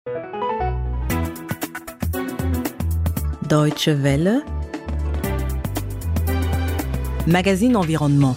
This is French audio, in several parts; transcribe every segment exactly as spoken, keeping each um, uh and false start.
Deutsche Welle, magazine environnement.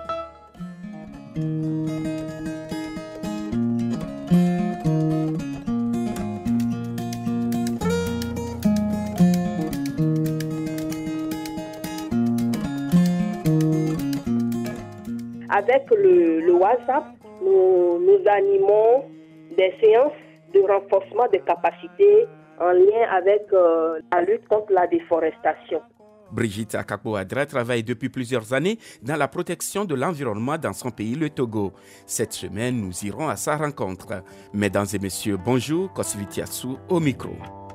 Avec le, le WhatsApp, nous, nous animons des séances de renforcement des capacités en lien avec euh, la lutte contre la déforestation. Brigitte Akakpo-Adra travaille depuis plusieurs années dans la protection de l'environnement dans son pays, le Togo. Cette semaine, nous irons à sa rencontre. Mesdames et messieurs, bonjour, Kosvitiassou au micro.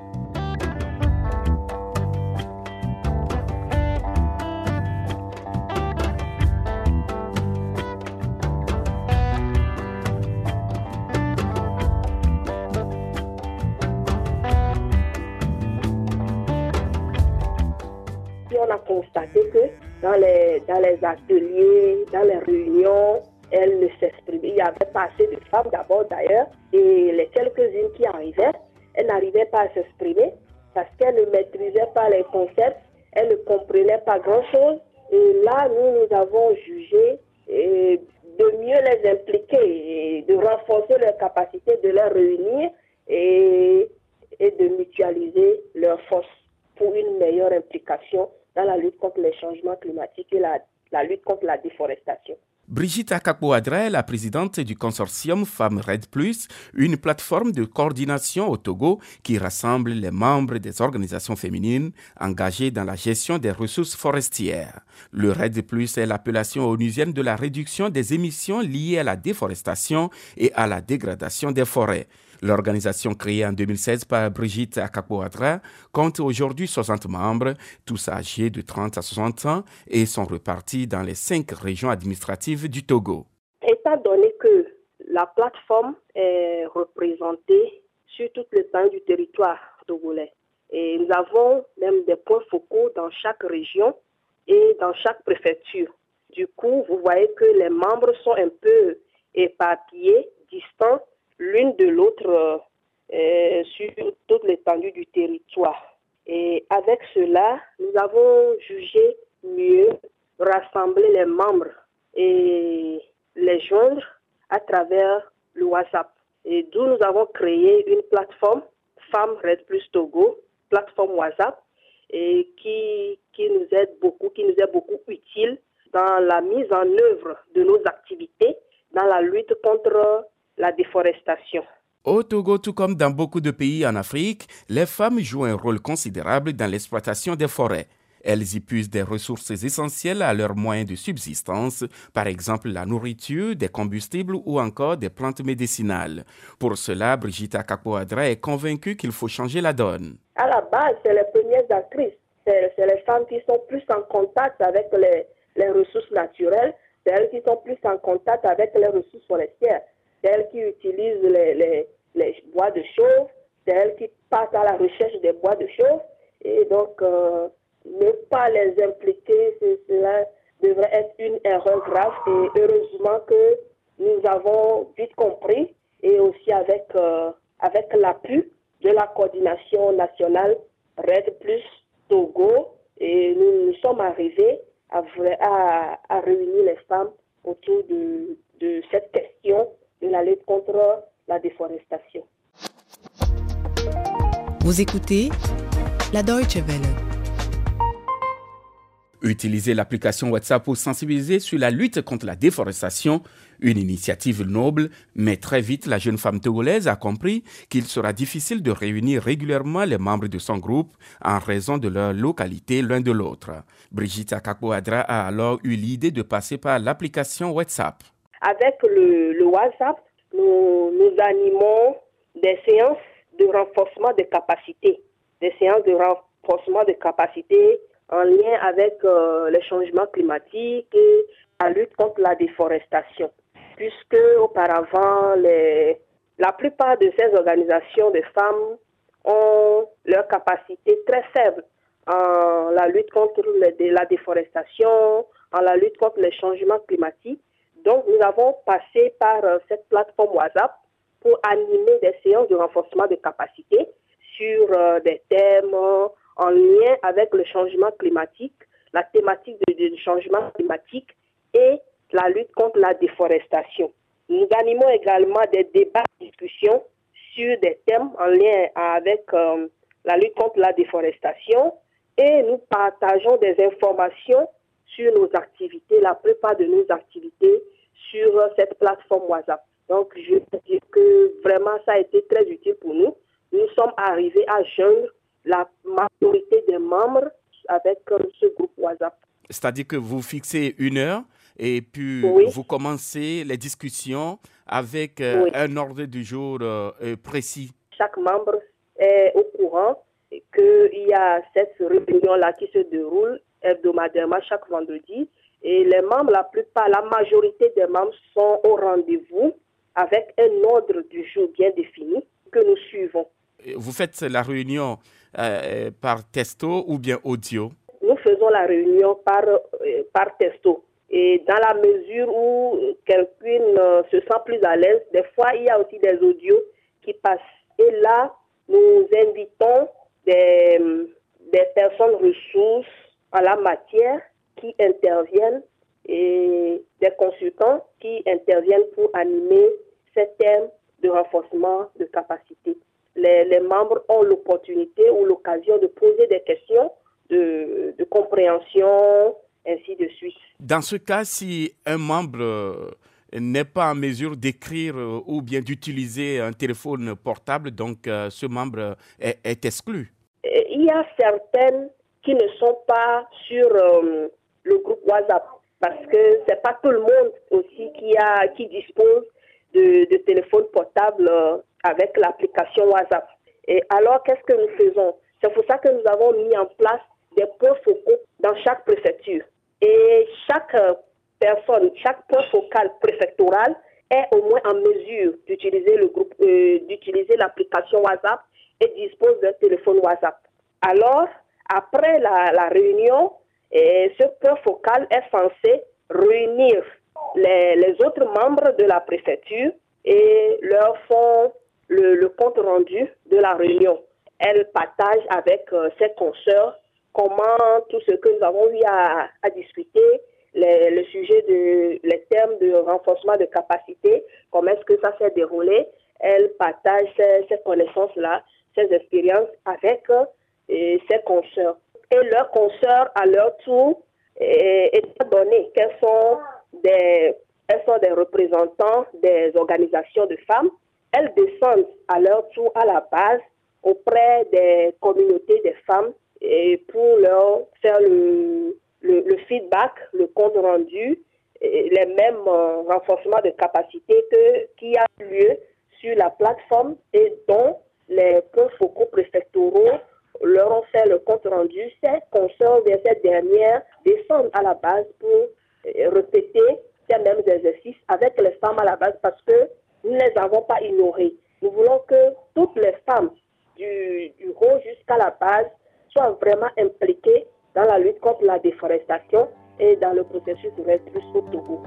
On a constaté que dans les, dans les ateliers, dans les réunions, elle ne s'exprimait. Il n'y avait pas assez de femmes d'abord d'ailleurs. Et les quelques-unes qui arrivaient, elles n'arrivaient pas à s'exprimer parce qu'elles ne maîtrisaient pas les concepts, elles ne comprenaient pas grand-chose. Et là, nous, nous avons jugé et de mieux les impliquer, et de renforcer leurs capacités, de les réunir et, et de mutualiser leurs forces pour une meilleure implication dans la lutte contre les changements climatiques et la, la lutte contre la déforestation. Brigitte Akakpo-Adra est la présidente du consortium Femmes REDD plus, une plateforme de coordination au Togo qui rassemble les membres des organisations féminines engagées dans la gestion des ressources forestières. Le REDD plus est l'appellation onusienne de la réduction des émissions liées à la déforestation et à la dégradation des forêts. L'organisation créée en deux mille seize par Brigitte Akakpo-Adra compte aujourd'hui soixante membres, tous âgés de trente à soixante ans et sont repartis dans les cinq régions administratives du Togo. Étant donné que la plateforme est représentée sur toute l'étendue du territoire togolais, et nous avons même des points focaux dans chaque région et dans chaque préfecture. Du coup, vous voyez que les membres sont un peu éparpillés, distants, l'une de l'autre euh, sur toute l'étendue du territoire. Et avec cela, nous avons jugé mieux rassembler les membres et les joindre à travers le WhatsApp. Et d'où nous avons créé une plateforme Femmes REDD plus Togo, plateforme WhatsApp, et qui, qui nous aide beaucoup, qui nous est beaucoup utile dans la mise en œuvre de nos activités dans la lutte contre la déforestation. Au Togo, tout comme dans beaucoup de pays en Afrique, les femmes jouent un rôle considérable dans l'exploitation des forêts. Elles y puisent des ressources essentielles à leurs moyens de subsistance, par exemple la nourriture, des combustibles ou encore des plantes médicinales. Pour cela, Brigitte Akakpo-Adra est convaincue qu'il faut changer la donne. À la base, c'est les premières actrices. C'est, c'est les femmes qui sont plus en contact avec les, les ressources naturelles. C'est elles qui sont plus en contact avec les ressources forestières. C'est elles qui utilisent les, les, les bois de chauffe, c'est elles qui partent à la recherche des bois de chauffe. Et donc, euh, ne pas les impliquer, cela devrait être une erreur grave. Et heureusement que nous avons vite compris, et aussi avec, euh, avec l'appui de la coordination nationale REDD plus Togo, et nous, nous sommes arrivés à, à, à réunir les femmes autour de, de cette question de la lutte contre la déforestation. Vous écoutez la Deutsche Welle. Utiliser l'application WhatsApp pour sensibiliser sur la lutte contre la déforestation, une initiative noble, mais très vite la jeune femme togolaise a compris qu'il sera difficile de réunir régulièrement les membres de son groupe en raison de leur localité l'un de l'autre. Brigitte Akakpo-Adra a alors eu l'idée de passer par l'application WhatsApp. Avec le, le WhatsApp, nous, nous animons des séances de renforcement des capacités, des séances de renforcement des capacités en lien avec euh, les changements climatiques et la lutte contre la déforestation. Puisque auparavant, les, la plupart de ces organisations de femmes ont leur capacité très faible en la lutte contre les, la déforestation, en la lutte contre les changements climatiques. Donc, nous avons passé par euh, cette plateforme WhatsApp pour animer des séances de renforcement de capacité sur euh, des thèmes euh, en lien avec le changement climatique, la thématique du changement climatique et la lutte contre la déforestation. Nous animons également des débats et discussions sur des thèmes en lien avec euh, la lutte contre la déforestation et nous partageons des informations sur nos activités, la plupart de nos activités sur euh, cette plateforme WhatsApp. Donc, je veux dire que vraiment, ça a été très utile pour nous. Nous sommes arrivés à joindre la majorité des membres avec euh, ce groupe WhatsApp. C'est-à-dire que vous fixez une heure et puis oui. vous commencez les discussions avec euh, oui. un ordre du jour euh, précis. Chaque membre est au courant qu'il y a cette réunion-là qui se déroule hebdomadairement chaque vendredi. Et les membres, la plupart, la majorité des membres sont au rendez-vous avec un ordre du jour bien défini que nous suivons. Vous faites la réunion euh, par texto ou bien audio? Nous faisons la réunion par, euh, par texto. Et dans la mesure où quelqu'un euh, se sent plus à l'aise, des fois, il y a aussi des audios qui passent. Et là, nous invitons des, des personnes ressources en la matière qui interviennent et des consultants qui interviennent pour animer ces thèmes de renforcement de capacité. Les, les membres ont l'opportunité ou l'occasion de poser des questions de, de compréhension, ainsi de suite. Dans ce cas, si un membre n'est pas en mesure d'écrire ou bien d'utiliser un téléphone portable, donc euh, ce membre est, est exclu. Il y a certaines qui ne sont pas sur euh, le groupe WhatsApp parce que c'est pas tout le monde aussi qui a qui dispose de, de téléphone portable euh, avec l'application WhatsApp. Et alors, qu'est-ce que nous faisons? C'est pour ça que nous avons mis en place des points focaux dans chaque préfecture. Et chaque euh, personne, chaque point focal préfectoral est au moins en mesure d'utiliser le groupe, euh, d'utiliser l'application WhatsApp et dispose d'un téléphone WhatsApp. Alors, après la, la réunion, et ce point focal est censé réunir les, les autres membres de la préfecture et leur font le, le compte rendu de la réunion. Elle partage avec euh, ses consoeurs comment tout ce que nous avons eu à, à discuter, les, le sujet de les termes de renforcement de capacité, comment est-ce que ça s'est déroulé. Elle partage ces, ces connaissances-là, ces expériences avec euh, et ses consoeurs. Et leurs consoeurs, à leur tour, et, étant donné qu'elles sont des, elles sont des représentants des organisations de femmes, elles descendent à leur tour à la base auprès des communautés des femmes et pour leur faire le, le, le feedback, le compte rendu, et les mêmes euh, renforcements de capacité que, qui a lieu sur la plateforme et dont les points focaux préfectoraux leur ont fait le compte rendu. Ces consoeurs de cette dernière descendent à la base pour euh, répéter ces mêmes exercices avec les femmes à la base parce que nous ne les avons pas ignorées. Nous voulons que toutes les femmes du, du haut jusqu'à la base soient vraiment impliquées dans la lutte contre la déforestation et dans le processus de REDD plus au Togo.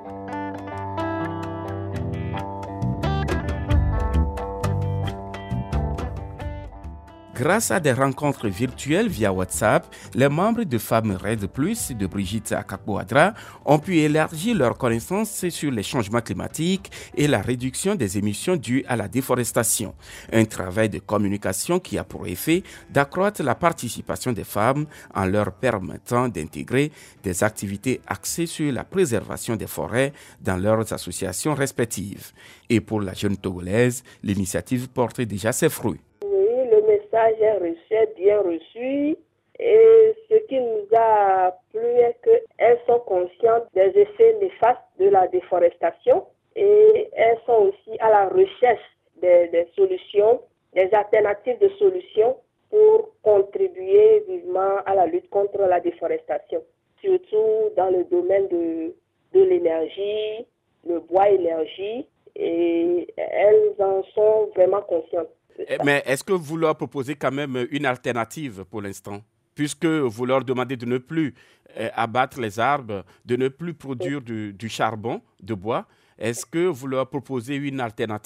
Grâce à des rencontres virtuelles via WhatsApp, les membres de Femmes REDD plus de Brigitte Akakpo-Adra ont pu élargir leurs connaissances sur les changements climatiques et la réduction des émissions dues à la déforestation. Un travail de communication qui a pour effet d'accroître la participation des femmes en leur permettant d'intégrer des activités axées sur la préservation des forêts dans leurs associations respectives. Et pour la jeune Togolaise, l'initiative porte déjà ses fruits. Le message est reçu, est bien reçu et ce qui nous a plu est qu'elles sont conscientes des effets néfastes de la déforestation et elles sont aussi à la recherche des, des solutions, des alternatives de solutions pour contribuer vivement à la lutte contre la déforestation, surtout dans le domaine de, de l'énergie, le bois énergie, et elles en sont vraiment conscientes. Mais est-ce que vous leur proposez quand même une alternative pour l'instant? Puisque vous leur demandez de ne plus euh, abattre les arbres, de ne plus produire du, du charbon, de bois, est-ce que vous leur proposez une alternative?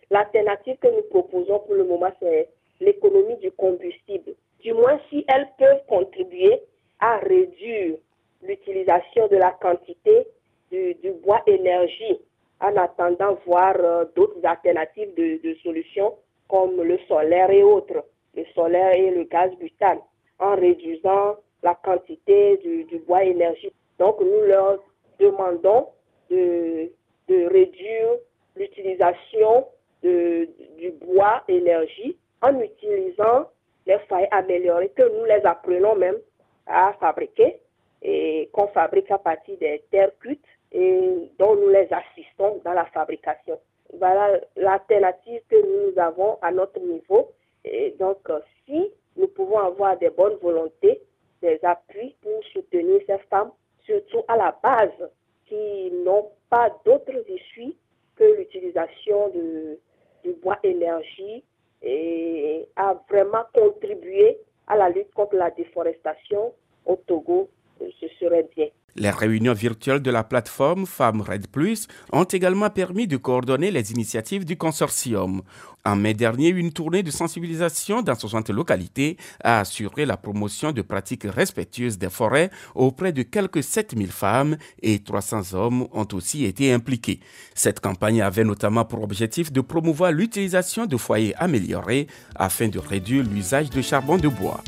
L'alternative que nous proposons pour le moment, c'est l'économie du combustible. Du moins, si elles peuvent contribuer à réduire l'utilisation de la quantité du, du bois énergie, en attendant voir euh, d'autres alternatives de, de solutions comme le solaire et autres, le solaire et le gaz butane, en réduisant la quantité du, du bois énergie. Donc, nous leur demandons de, de réduire l'utilisation de, du bois énergie en utilisant les foyers améliorés que nous les apprenons même à fabriquer et qu'on fabrique à partir des terres cuites et dont nous les assistons dans la fabrication. Voilà l'alternative que nous avons à notre niveau. Et donc, si nous pouvons avoir des bonnes volontés, des appuis pour soutenir ces femmes, surtout à la base, qui n'ont pas d'autres issues que l'utilisation de, du bois énergie, et a vraiment contribué à la lutte contre la déforestation au Togo, ce serait bien. Les réunions virtuelles de la plateforme Femmes Red Plus ont également permis de coordonner les initiatives du consortium. En mai dernier, une tournée de sensibilisation dans soixante localités a assuré la promotion de pratiques respectueuses des forêts auprès de quelques sept mille femmes et trois cents hommes ont aussi été impliqués. Cette campagne avait notamment pour objectif de promouvoir l'utilisation de foyers améliorés afin de réduire l'usage de charbon de bois.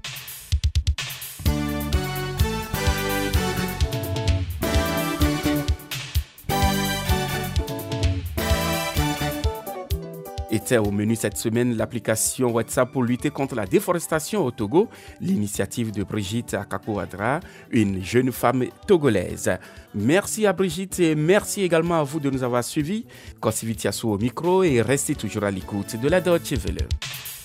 Était au menu cette semaine l'application WhatsApp pour lutter contre la déforestation au Togo, l'initiative de Brigitte Akakou-Adra, une jeune femme togolaise. Merci à Brigitte et merci également à vous de nous avoir suivis. Kosivitiasu au micro et restez toujours à l'écoute de la Deutsche Welle.